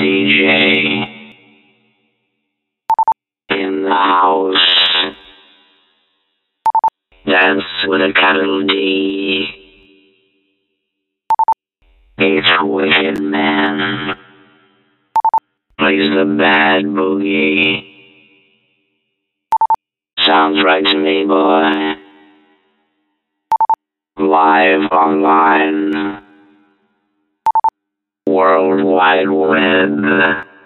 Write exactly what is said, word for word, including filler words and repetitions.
D J in the house. Dance with a capital D. H Wicked Man plays the bad boogie. Sounds right to me, boy. Live online. World Wide Web.